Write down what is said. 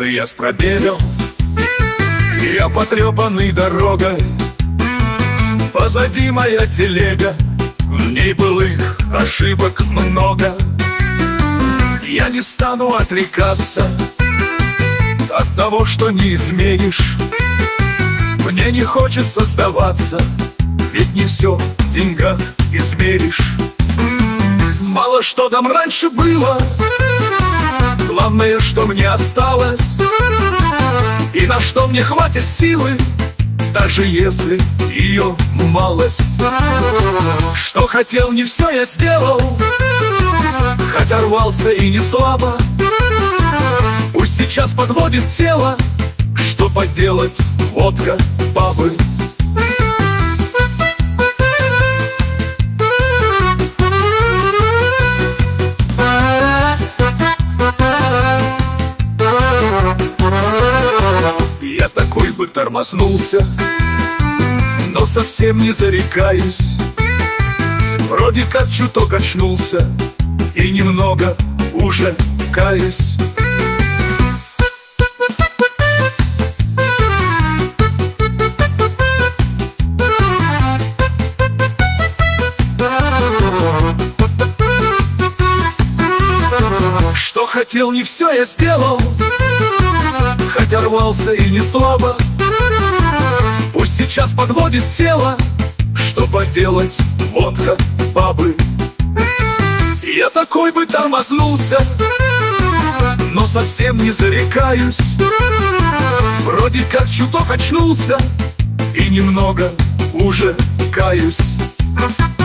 Москвы я с пробегом, я потрепанный дорогой. Позади моя телега, в ней былых ошибок много. Я не стану отрекаться от того, что не изменишь. Мне не хочется сдаваться, ведь не все в деньгах измеришь. Мало что там раньше было, главное, что мне осталось, и на что мне хватит силы, даже если ее малость. Что хотел, не все я сделал, хотя рвался и не слабо. Пусть сейчас подводит тело, что поделать, водка, бабы. Я такой бы тормознулся, но совсем не зарекаюсь. Вроде как чуток очнулся и немного уже каюсь. Что хотел, не все я сделал, хотя рвался и не слабо. Пусть сейчас подводит тело, что поделать, водка, бабы. Я такой бы тормознулся, но совсем не зарекаюсь. Вроде как чуток очнулся и немного уже каюсь.